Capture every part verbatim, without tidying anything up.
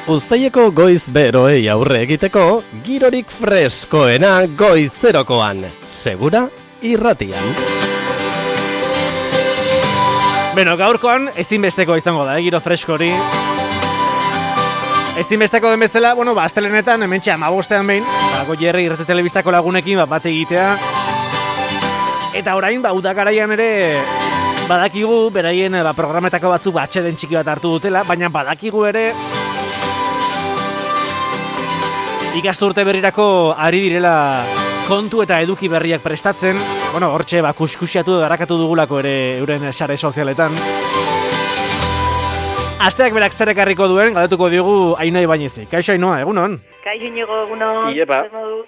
Uztaileko goiz beroei aurre egiteko, girorik freskoena goizerokoan, segura irratian. Beno, gaurkoan ezinbesteko izango da, eh, giro freskori. Ezinbesteko den bezala, bueno, ba, astelenetan, hementxe hamabostean behin, ba, Goierri irrati telebistako lagunekin, ba, bat egitea. Eta orain, ba, udagaraian ere, badakigu, beraien ba, programetako batzuk ba, atxeden txiki bat hartu dutela, baina badakigu ere, ikasturte berrirako ari direla kontu eta eduki berriak prestatzen. Bueno, hortxe, ba, kuskusiatu edo garakatu dugulako ere euren sare sozialetan. Asteak berak zer ekarriko duen, galdetuko diogu Ainhoa Ibaiñezi. Kaixo Ainhoa, egunon? Kaixo Iñigo, egunon. Iepa,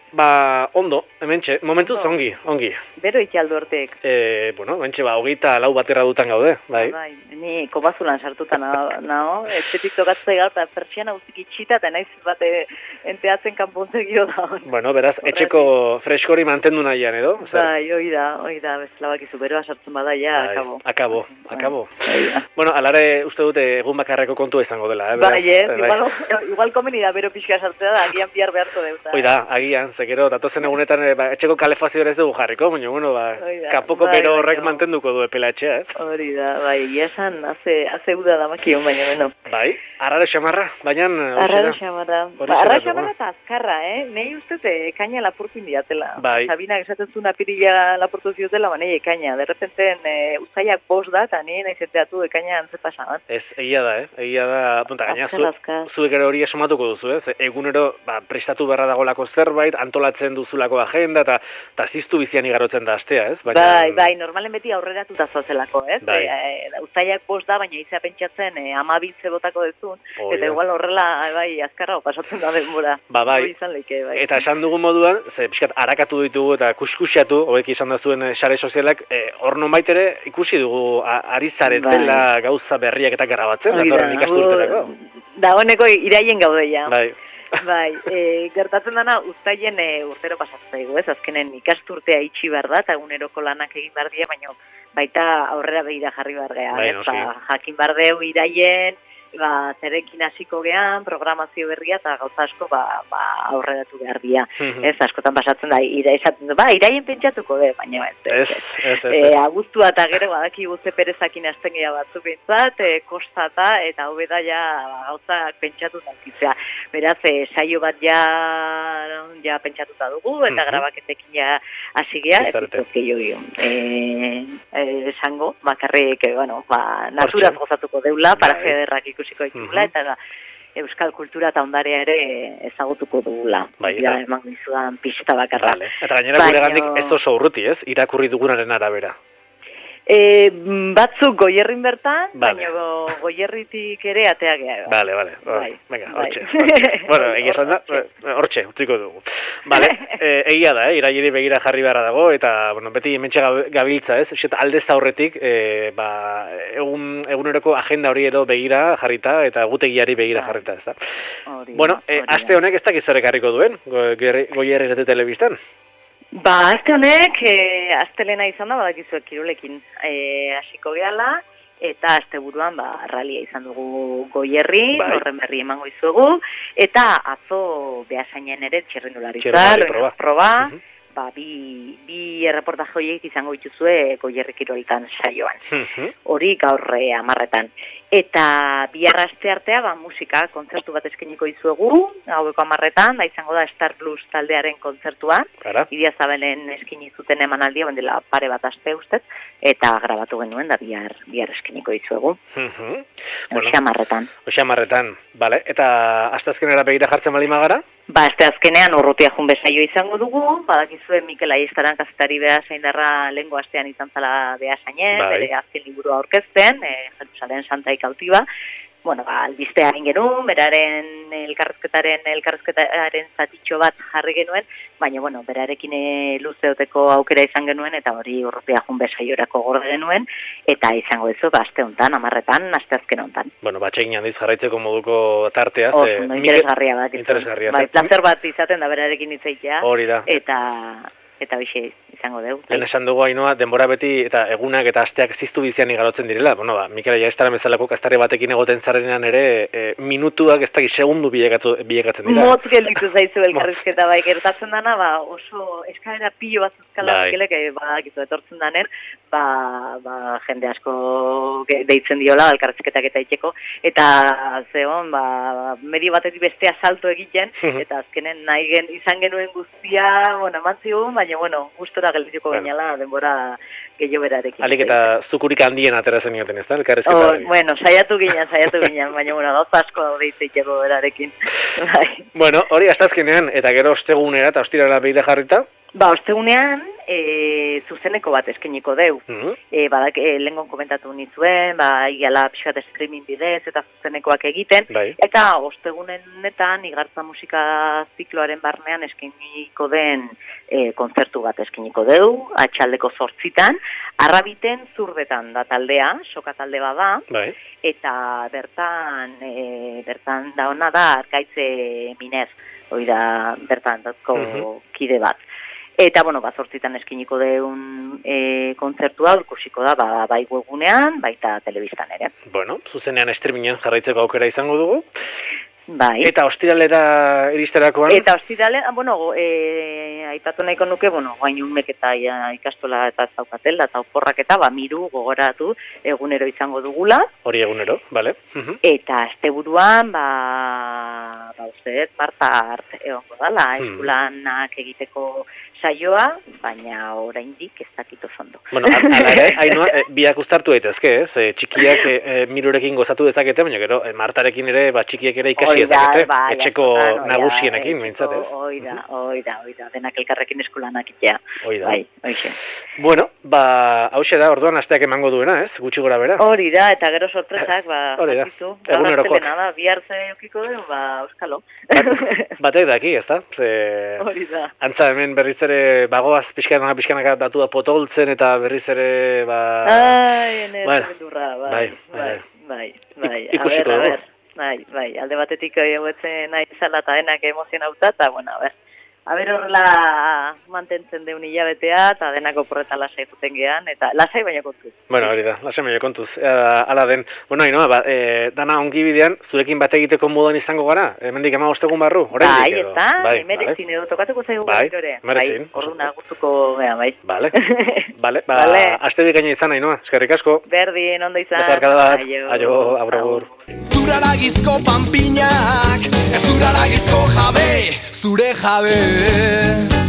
ba, ondo, hementxe, momentuz ongi, ongi. Bero itxaldu hortek. E, bueno, hementxe, ba, hogeita lau batera dutan gaude, bai. Bai, ni kobazulan sartuta nago, etxetik tokatzea gara, eta pertsiana guztik itxita, eta naiz bate enteatzen kanpontze giro da. Bueno, beraz, etxeko freskori mantendu nahian, edo? Bai, hoi da, hoi da, bezala bakizu, beroa sartzen bada, ja, akabo. Akabo, akabo. Bueno, alare uste dute egun bakarreko kontua izango dela, eh? Bai, ez, igual, igual komeni da bero pixka sartzea da, agian bihar beharko deuta. Hoi da, agian, zekero, datozen egunetan ba, etxeko kalefazio ere ez dugu jarriko, baina, bueno, ba, kanpoko bai, bero horrek bai, mantenduko du epela etxea, ez? Hori da, bai, esan, haze, haze uda da makion, baina, bueno. Bai, arraro xamarra, baina... Arraro xamarra. Ba, arraro xamarra eta azkarra, eh? Nei ustete, ekaina lapurtu indiatela. Bai. Sabina esaten zuen apirila lapurtu ziotela, ba, nei ekaina. De repenten, e, uztaiak bost da, eta nire nahi zenteatu ekaina antzepasa bat. Ez, egia da, eh? Egia da, punta, gaina, zu, zuek ere hori esomatuko duzu, ez? Egunero, ba, prestatu beharra dagolako zerbait, antolatzen duzulako agenda, eta ta ziztu bizian igarotzen da astea, ez? Baina... Bai, bai, normalen beti aurreratuta zoazelako, ez? Bai. E, uztaiak bost da, baina izea pentsatzen e, amabitze botako dezun, oh, eta ja. Igual horrela, bai, azkarra pasatzen da denbora. Ba, bai. Izan leike, bai. Eta esan dugun moduan, ze pixkat harakatu ditugu eta kuskusiatu, hobek izan da zuen sare sozialak, hor e, nonbait ere ikusi dugu a, ari zaretela bai. Gauza berriak eta grabatzen, datorren ikasturterako. Da honeko iraien gaudeia. Bai. Bai, e, gertatzen dana uztaien e, urtero pasatzen zaigu, ez? Azkenen ikasturtea itxi behar da, eta eguneroko lanak egin behar dira, baina baita aurrera begira jarri behar geha. Bai, ba, jakin behar deu iraien, ba, zerekin hasiko gehan, programazio berria, eta gauza asko ba, ba, aurreratu behar dira. Mm-hmm. Ez, askotan pasatzen da, ira, esaten du, ba, iraien pentsatuko de, baina ez. Ez, ez, ez. ez, ez. E, abuztua eta gero, badaki guzti perezakin hasten geha batzuk bintzat, e, kostata, eta hobeda ja gauzak pentsatu daukizea. Beraz, e, saio bat ja, ja pentsatuta dugu, eta mm-hmm. grabaketekin ja hasi geha, ez dut gehiago. E, e, esango, bakarrik, e, bueno, ba, naturaz gozatuko deula, para federrak ikusiko ditugula, mm-hmm. eta euskal kultura eta ondarea ere ezagutuko dugula. Bai, ja, eman gizudan pixeta bakarra. Vale. Eta gainera gure gandik ez oso urruti, ez? Irakurri dugunaren arabera. E, batzuk Goierrin bertan, vale. baina Goierritik ere atea geha. Vale, vale. Bai. Venga, hortxe. Bueno, egia esan da, hortxe, utziko dugu. Vale, e, egia da, eh? Iraileri begira jarri beharra dago, eta, bueno, beti hementxe gabiltza, ez? Eta aldez aurretik, e, ba, egun, eguneroko agenda hori edo begira jarrita, eta gutegiari begira jarrita, ez da? Bueno, e, aste honek ez dakiz zer ekarriko duen, Goierri irrati telebistan? Ba, azte honek, e, astelena izan da, badakizuek kirolekin e, hasiko gehala, eta asteburuan ba, ralia izan dugu Goierri, bai. Horren berri emango izuegu, eta atzo behasainen ere txirrindularitza, proba, proba uh-huh. ba, bi, bi erreportaje horiek izango dituzue Goierri kiroltan saioan. Uh-huh. Hori gaur e, amarretan. Eta bihar aste artea, ba, musika, kontzertu bat eskeniko izuegu, gaueko amarretan, da izango da Star Plus taldearen kontzertua. Idia Zabelen eskini zuten emanaldia, bendela pare bat aste ustez, eta grabatu genuen, da bihar, bihar eskeniko izuegu. Uh-huh. Bueno, Oxamarretan. Oxamarretan, bale. Eta aste azkenera begira jartzen bali magara? Ba, aste azkenean urrutia jun bezaio izango dugu, badakizue Mikel Aiestaran kazetari beha zaindarra lehengo astean izan zala beha zainen, bai. Bere azken liburua aurkezten, e, Jerusalem Santa Kautiva. Bueno, ba, albistea egin genuen, beraren elkarrezketaren elkarrezketaren zatitxo bat jarri genuen, baina, bueno, berarekin luzeoteko aukera izan genuen, eta hori urrupia jun besaiorako gorde genuen, eta izango dezu, ba, aste hontan, amarretan, aste azken hontan. Bueno, batxekin handiz jarraitzeko moduko tartea. Oso, no, interesgarria bat. Interesgarria. Bai, placer bat izaten da berarekin itzaitea. Hori da. Eta... eta bixe izango dugu. Lehen esan dugu Ainhoa, denbora beti eta egunak eta asteak ziztu bizian igarotzen direla. Bueno, ba, Mikel Aiestara bezalako kastarri batekin egoten zarenean ere, e, minutuak ez dakit segundu bilekatzen dira. Mot gelditu zaizu elkarrizketa bai, gertatzen dana, ba, oso eskaera pilo bat zuzkala bai. Mikelek, ba, gitu, etortzen danen, ba, ba, jende asko deitzen diola elkarrizketak eta itxeko, eta zeon, ba, medio batetik bestea salto egiten, eta azkenen nahi gen, izan genuen guztia, bueno, emantziogun, baina, bueno, gustora geldituko bueno. Gainala, denbora gehiago berarekin. Alik eta zukurik handien aterazen ioten, ez da, elkarrizketa? Oh, bueno, saiatu ginen, saiatu ginen, baina, bueno, gauza asko daude itzeiteko berarekin. Bai. Bueno, hori astazkenean, eta gero ostegunera eta ostirala behira jarrita? Ba, ostegunean, e, zuzeneko bat eskeniko deu. Uh-huh. E, badak, e, lehengon komentatu nizuen, ba, igala pixkat streaming bidez eta zuzenekoak egiten. Bai. Eta ostegunenetan, igartza musika zikloaren barnean eskeniko den e, kontzertu bat eskeniko deu, atxaldeko zortzitan, arrabiten zurdetan da taldea, soka talde bada, bai. Eta bertan, e, bertan da ona da, arkaitze minez, hori da bertan datko uh-huh. kide bat. Eta, bueno, ba, zortzitan eskiniko deun e, kontzertua, ikusiko da, ba, bai webgunean, baita telebistan ere. Bueno, zuzenean streamingen jarraitzeko aukera izango dugu. Bai. Eta ostiralera iristerakoan? Eta ostiralera, bueno, e, aipatu nahiko nuke, bueno, gainunmek eta ja, ikastola eta zaukatela, eta oporrak eta, ba, miru gogoratu egunero izango dugula. Hori egunero, bale. Uh-huh. Eta asteburuan, ba, ba, uste, Marta hart egongo dala, hmm. eskulanak egiteko saioa, baina oraindik ez dakit oso ondo. Bueno, ala ere, Ainhoa, e, biak uztartu daitezke, ez? E, txikiak e, e, mirurekin gozatu dezakete, baina gero, e, Martarekin ere, ba, txikiek ere ikasi dezakete, bai, etxeko ja, nagusienekin, mintzat, ez? Oida, oida, oida, denak elkarrekin eskulanak itea. Oida. Bai, oixe. Bueno, ba, hauxe da, orduan asteak emango duena, ez? Gutxi gora bera. Hori da, eta gero sorpresak, ba, hori da, egunerokok. Da, bihartze eukiko du, ba, euskalo. Bat, batek daki, ez da? Hori da. Antza hemen berriz ere bagoaz pixkanaka pixkanaka datua potoltzen eta berriz ere ba... Ai, ene, bueno, bendurra, bai, bai, bai, bai, bai, ikusiko dugu. Bai, bai, alde batetik egoetzen nahi zala eta denak emozionauta, eta, bueno, a ber, a ber horrela mantentzen deun hilabetea, eta denako porreta lasai juten gehan, eta lasai baina kontuz. Bueno, hori da, lasai baina kontuz. E, ala den, bueno, Ainhoa, ba, e, dana ongi bidean, zurekin bat egiteko moduan izango gara? Hemendik ama ostegun barru? Bai, eta, bai, emerezin edo tokatuko zaigu bai, ere. Merezin. Bai, orduan gustuko, bea, bai. Bale, bale, ba, vale. Aste bikaina izan, Ainhoa, eskerrik asko. Berdin, ondo izan. Bezarkada bat, aio, agur. Zuraragizko panpinak, ez zuraragizko jabe, zure jabe.